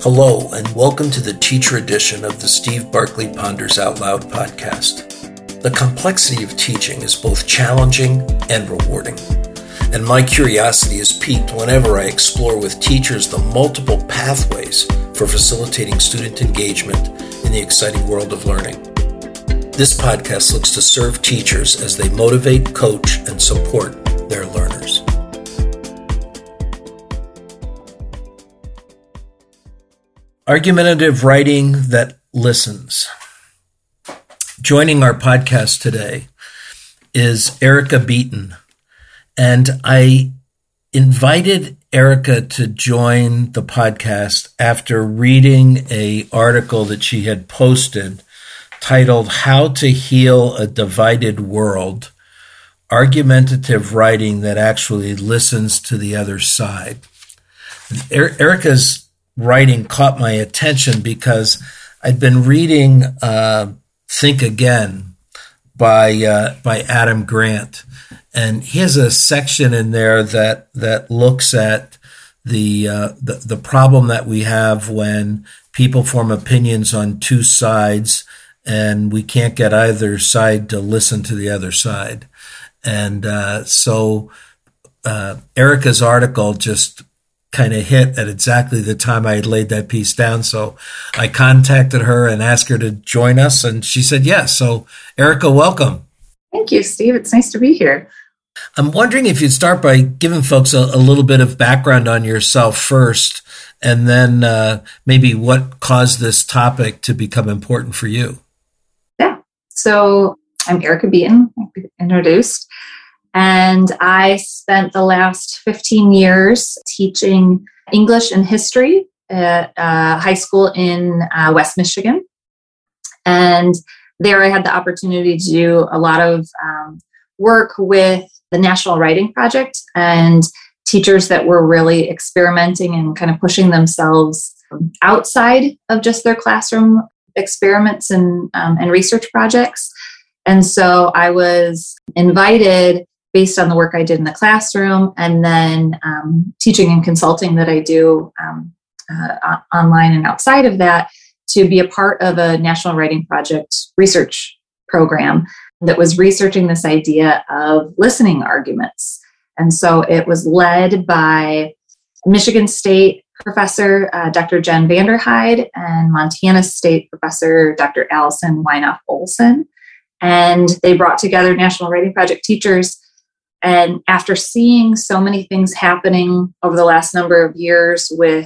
Hello, and welcome to the teacher edition of the Steve Barkley Ponders Out Loud podcast. The complexity of teaching is both challenging and rewarding, and my curiosity is piqued whenever I explore with teachers the multiple pathways for facilitating student engagement in the exciting world of learning. This podcast looks to serve teachers as they motivate, coach, and support their learners. Argumentative writing that listens. Joining our podcast today is Erica Beaton, and I invited Erica to join the podcast after reading an article that she had posted titled "How to Heal a Divided World: Argumentative Writing that Actually Listens to the Other Side." Erica's writing caught my attention because I'd been reading Think Again by Adam Grant, and he has a section in there that looks at the problem that we have when people form opinions on two sides and we can't get either side to listen to the other side. And so Erica's article just kind of hit at exactly the time I had laid that piece down. So I contacted her and asked her to join us, and she said yes. So Erica, welcome. Thank you, Steve. It's nice to be here. I'm wondering if you'd start by giving folks a little bit of background on yourself first, and then maybe what caused this topic to become important for you. Yeah. So I'm Erica Beaton, like introduced. And I spent the last 15 years teaching English and history at high school in West Michigan. And there I had the opportunity to do a lot of work with the National Writing Project and teachers that were really experimenting and kind of pushing themselves outside of just their classroom experiments and research projects. And so I was invited, based on the work I did in the classroom, and then teaching and consulting that I do online and outside of that, to be a part of a National Writing Project research program that was researching this idea of listening arguments. And so it was led by Michigan State professor Dr. Jen Vanderhyde and Montana State professor Dr. Allison Weinoff Olson. And they brought together National Writing Project teachers. And after seeing so many things happening over the last number of years with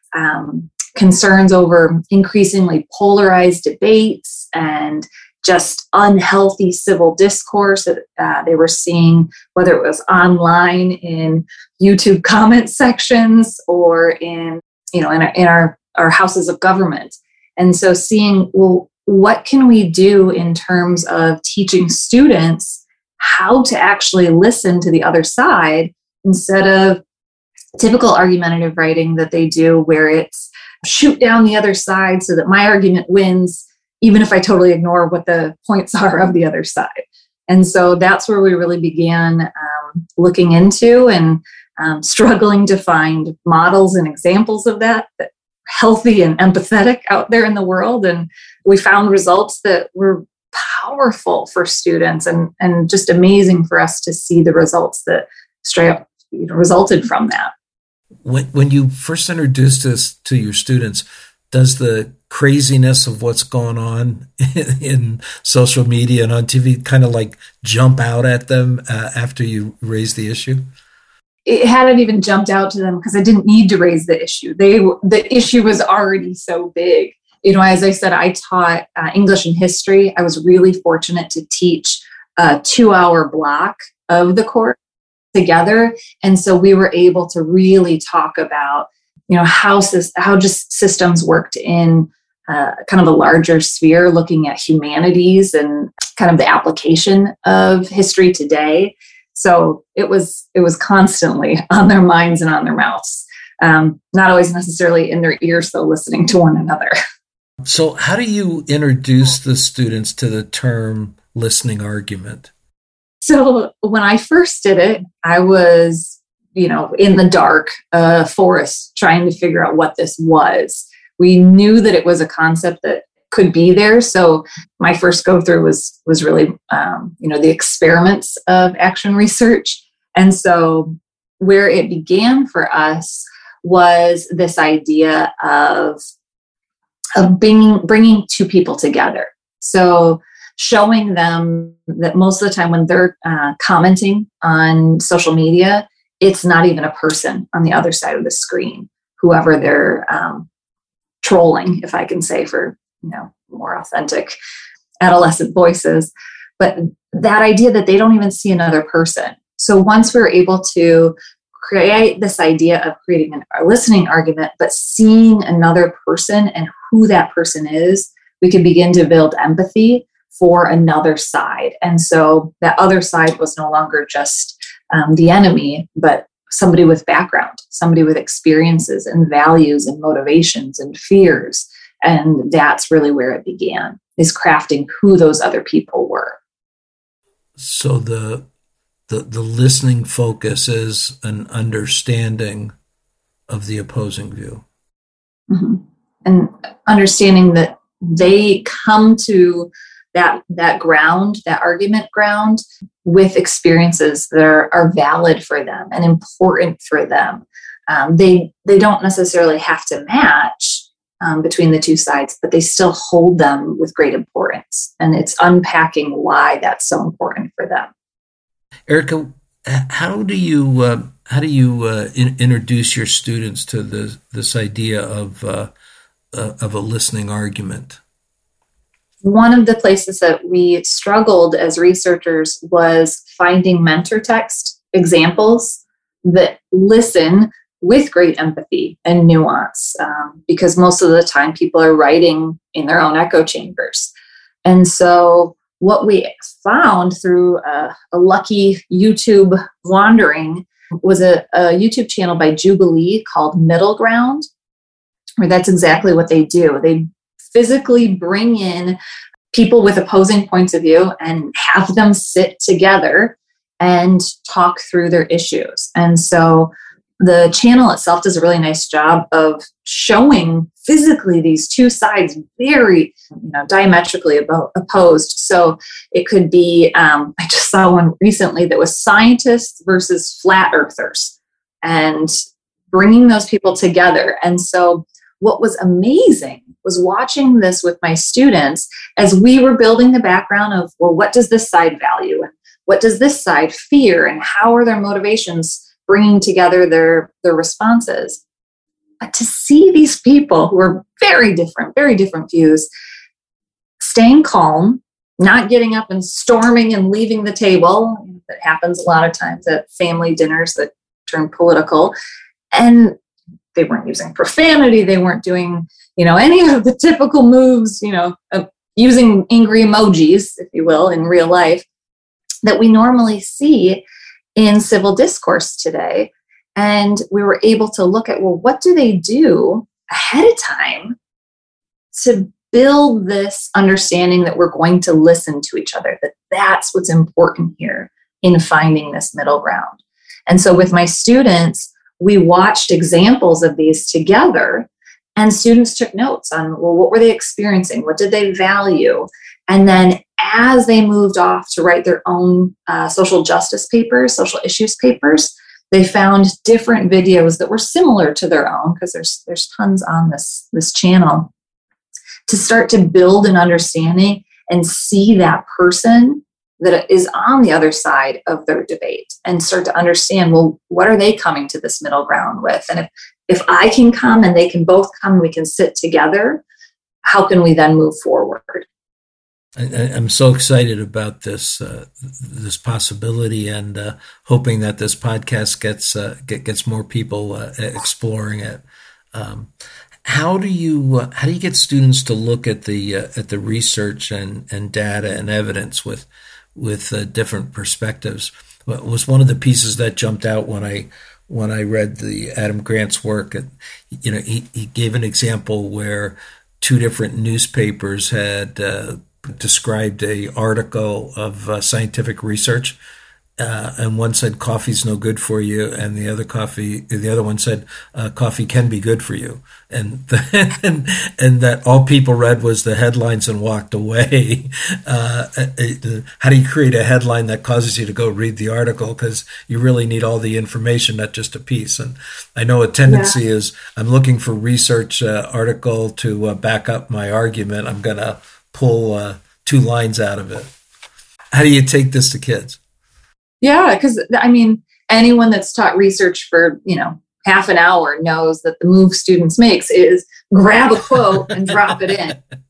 concerns over increasingly polarized debates and just unhealthy civil discourse that they were seeing, whether it was online in YouTube comment sections or in our houses of government. And so seeing, well, what can we do in terms of teaching students how to actually listen to the other side instead of typical argumentative writing that they do, where it's shoot down the other side so that my argument wins, even if I totally ignore what the points are of the other side. And so that's where we really began looking into and struggling to find models and examples of that healthy and empathetic out there in the world. And we found results that were powerful for students and just amazing for us to see the results that straight up resulted from that. When you first introduced this to your students, does the craziness of what's going on in social media and on TV kind of like jump out at them after you raised the issue? It hadn't even jumped out to them because I didn't need to raise the issue. The issue was already so big. As I said, I taught English and history. I was really fortunate to teach a 2-hour block of the course together. And so we were able to really talk about, how just systems worked in kind of a larger sphere, looking at humanities and kind of the application of history today. So it was constantly on their minds and on their mouths, not always necessarily in their ears, though, listening to one another. So how do you introduce the students to the term listening argument? So when I first did it, I was, in the dark forest trying to figure out what this was. we knew that it was a concept that could be there. So my first go through was really, the experiments of action research. And so where it began for us was this idea of bringing two people together. So showing them that most of the time when they're commenting on social media, it's not even a person on the other side of the screen, whoever they're trolling, if I can say, for more authentic adolescent voices. But that idea that they don't even see another person. So once we're able to create this idea of creating a listening argument, but seeing another person and who that person is, we can begin to build empathy for another side. And so that other side was no longer just the enemy, but somebody with background, somebody with experiences and values and motivations and fears. And that's really where it began, is crafting who those other people were. So the listening focus is an understanding of the opposing view. Mm-hmm. And understanding that they come to that ground, that argument ground, with experiences that are valid for them and important for them. They don't necessarily have to match between the two sides, but they still hold them with great importance. And it's unpacking why that's so important for them. Erica, how do you introduce your students to this idea of a listening argument? One of the places that we struggled as researchers was finding mentor text examples that listen with great empathy and nuance, because most of the time people are writing in their own echo chambers. And so what we found through a lucky YouTube wandering was a YouTube channel by Jubilee called Middle Ground, where that's exactly what they do. They physically bring in people with opposing points of view and have them sit together and talk through their issues. And so the channel itself does a really nice job of showing physically these two sides very, diametrically opposed. So it could be, I just saw one recently that was scientists versus flat earthers, and bringing those people together. And so what was amazing was watching this with my students as we were building the background of, well, what does this side value? And what does this side fear? And how are their motivations bringing together their responses? But to see these people who are very different views, staying calm, not getting up and storming and leaving the table. That happens a lot of times at family dinners that turn political. And they weren't using profanity. They weren't doing, any of the typical moves, of using angry emojis, if you will, in real life that we normally see in civil discourse today. And we were able to look at, well, what do they do ahead of time to build this understanding that we're going to listen to each other, that that's what's important here in finding this middle ground. And so with my students, we watched examples of these together, and students took notes on, well, what were they experiencing? What did they value? And then as they moved off to write their own social justice papers, social issues papers, they found different videos that were similar to their own, because there's tons on this channel, to start to build an understanding and see that person that is on the other side of their debate, and start to understand, well, what are they coming to this middle ground with? And if I can come and they can both come and we can sit together, how can we then move forward? I'm so excited about this possibility, and hoping that this podcast gets more people exploring it. How do you get students to look at the research and data and evidence with different perspectives? It was one of the pieces that jumped out when I read the Adam Grant's work. He gave an example where two different newspapers had described a article of scientific research, and one said coffee's no good for you, and the other one said coffee can be good for you, and and that all people read was the headlines and walked away. How do you create a headline that causes you to go read the article? Because you really need all the information, not just a piece. And I know a tendency is I'm looking for research article to back up my argument. I'm going to pull 2 lines out of it. How do you take this to kids? Yeah, because I mean, anyone that's taught research for, half an hour knows that the move students makes is grab a quote and drop it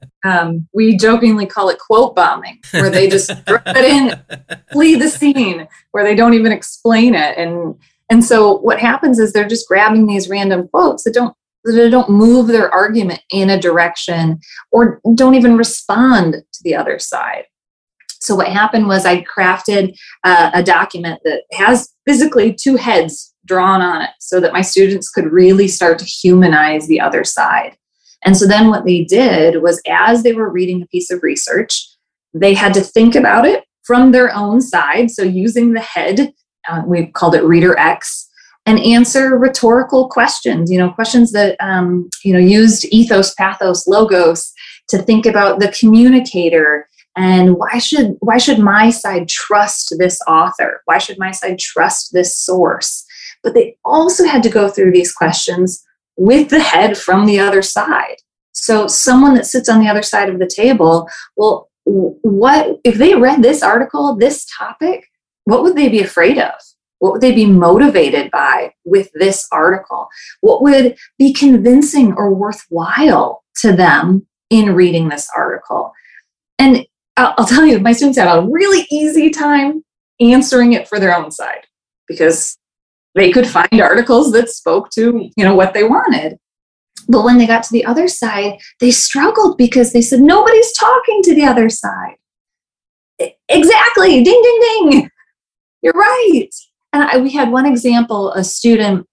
in. We jokingly call it quote bombing, where they just drop it in, flee the scene, where they don't even explain it. And so what happens is they're just grabbing these random quotes that don't move their argument in a direction or don't even respond to the other side. So what happened was I crafted a document that has physically 2 heads drawn on it so that my students could really start to humanize the other side. And so then what they did was, as they were reading a piece of research, they had to think about it from their own side. So using the head, we called it Reader X, and answer rhetorical questions, questions that, used ethos, pathos, logos to think about the communicator. And why should my side trust this author? Why should my side trust this source? But they also had to go through these questions with the head from the other side. So someone that sits on the other side of the table, well, what if they read this article, this topic, what would they be afraid of? What would they be motivated by with this article? What would be convincing or worthwhile to them in reading this article? And I'll tell you, my students had a really easy time answering it for their own side because they could find articles that spoke to, what they wanted. But when they got to the other side, they struggled because they said, nobody's talking to the other side. Exactly. Ding, ding, ding. You're right. And we had one example, a student,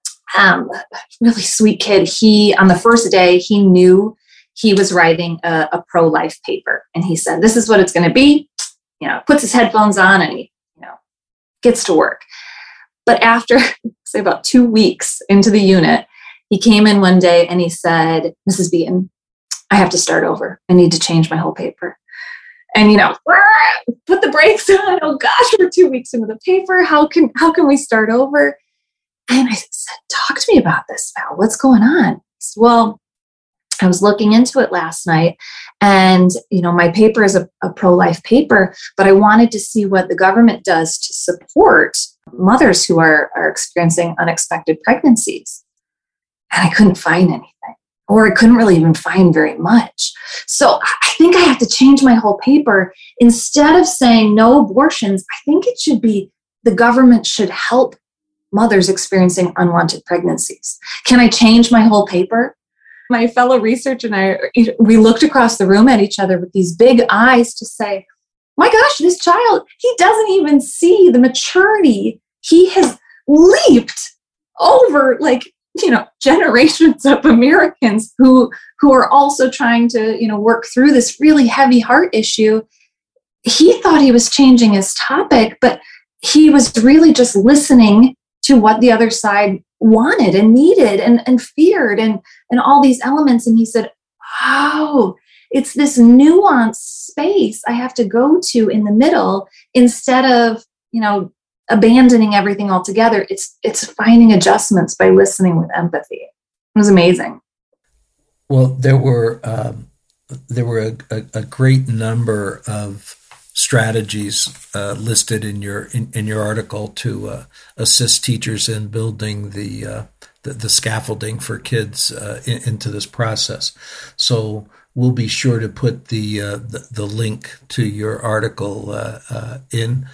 really sweet kid. On the first day, he knew he was writing a pro-life paper. And he said, this is what it's going to be. Puts his headphones on and he, gets to work. But after, say, about 2 weeks into the unit, he came in one day and he said, Mrs. Beaton, I have to start over. I need to change my whole paper. And, put the brakes on. Oh gosh, we're 2 weeks into the paper. How can we start over? And I said, talk to me about this, Val. What's going on? He said, well, I was looking into it last night and, my paper is a pro-life paper, but I wanted to see what the government does to support mothers who are experiencing unexpected pregnancies. And I couldn't find anything, or I couldn't really even find very much. So I think I have to change my whole paper. Instead of saying no abortions, I think it should be the government should help mothers experiencing unwanted pregnancies. Can I change my whole paper? My fellow researcher and I, we looked across the room at each other with these big eyes to say, my gosh, this child, he doesn't even see the maturity. He has leaped over generations of Americans who are also trying to, work through this really heavy heart issue. He thought he was changing his topic, but he was really just listening to what the other side wanted and needed and feared and all these elements. And he said, oh, it's this nuanced space I have to go to in the middle instead of, abandoning everything altogether. It's finding adjustments by listening with empathy. It was amazing. Well, there were a great number of strategies listed in your article to assist teachers in building the scaffolding for kids into this process. So we'll be sure to put the link to your article in.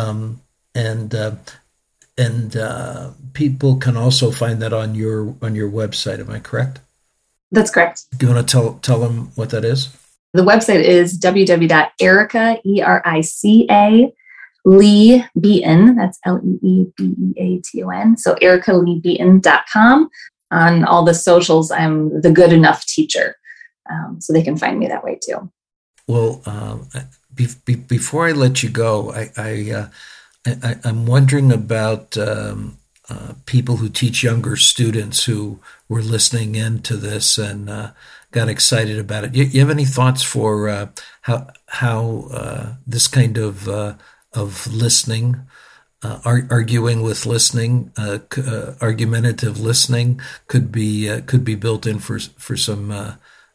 And people can also find that on your website. Am I correct? That's correct. Do you want to tell them what that is? The website is www.erica, ERICA, Lee Beaton, that's LEEBEATON. So ericaleebeaton.com. On all the socials, I'm the Good Enough Teacher. So they can find me that way too. Well, before I let you go, I'm wondering about people who teach younger students who were listening in to this and got excited about it. You have any thoughts for how this kind of listening, arguing with listening, argumentative listening could be built in for some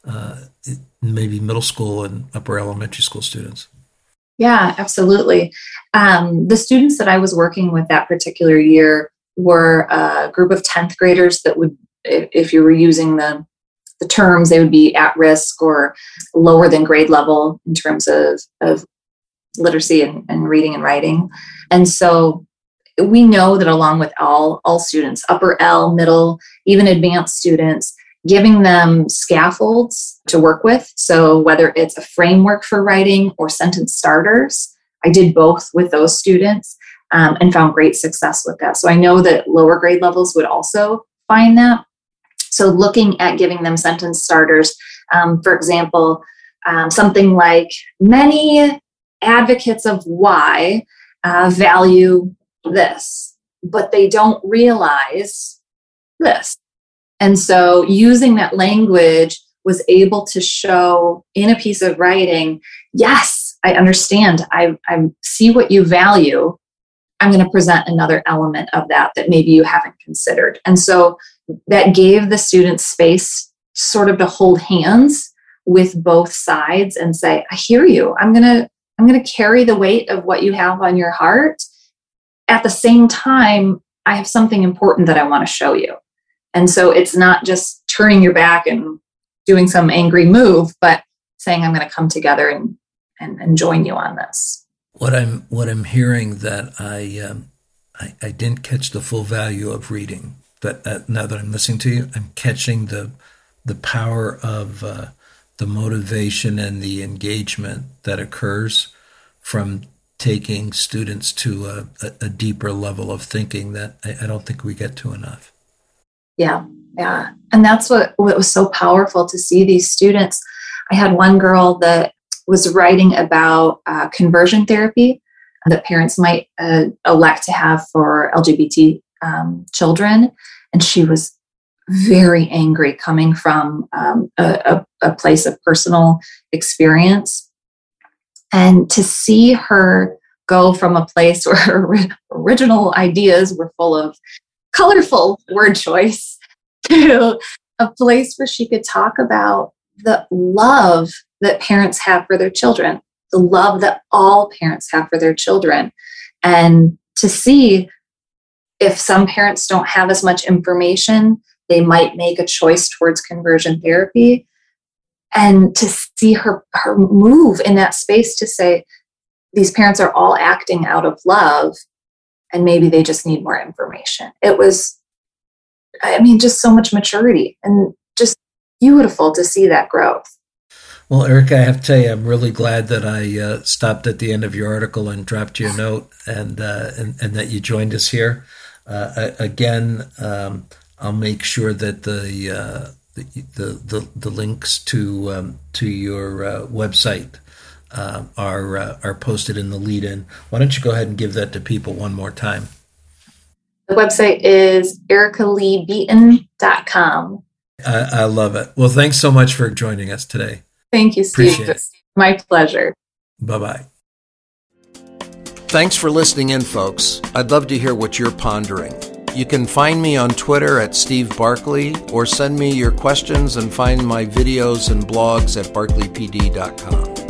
maybe middle school and upper elementary school students? Yeah, absolutely. The students that I was working with that particular year were a group of 10th graders that would, if you were using the terms, they would be at risk or lower than grade level in terms of literacy and reading and writing. And so we know that along with all students, upper L, middle, even advanced students, giving them scaffolds to work with. So whether it's a framework for writing or sentence starters, I did both with those students and found great success with that. So I know that lower grade levels would also find that. So looking at giving them sentence starters, for example, something like many advocates of why value this, but they don't realize this. And so using that language was able to show in a piece of writing, yes, I understand. I see what you value. I'm going to present another element of that maybe you haven't considered. And so that gave the students space sort of to hold hands with both sides and say, I hear you. I'm going to carry the weight of what you have on your heart. At the same time, I have something important that I want to show you. And so it's not just turning your back and doing some angry move, but saying, I'm going to come together and join you on this. What I'm hearing that I didn't catch the full value of reading, but now that I'm listening to you, I'm catching the power of the motivation and the engagement that occurs from taking students to a deeper level of thinking that I don't think we get to enough. Yeah. And that's what was so powerful to see these students. I had one girl that was writing about conversion therapy that parents might elect to have for LGBT children. And she was very angry coming from a place of personal experience. And to see her go from a place where her original ideas were full of colorful word choice to a place where she could talk about the love that parents have for their children, the love that all parents have for their children. And to see if some parents don't have as much information, they might make a choice towards conversion therapy. And to see her move in that space to say, these parents are all acting out of love, and maybe they just need more information. It was, just so much maturity and just beautiful to see that growth. Well, Erica, I have to tell you, I'm really glad that I stopped at the end of your article and dropped you a note and that you joined us here. Again, I'll make sure that the links to your website are posted in the lead-in. Why don't you go ahead and give that to people one more time? The website is ericaleebeaton.com. I love it. Well, thanks so much for joining us today. Thank you, Steve. It's my pleasure. Bye-bye. Thanks for listening in, folks. I'd love to hear what you're pondering. You can find me on Twitter at Steve Barkley or send me your questions and find my videos and blogs at barkleypd.com.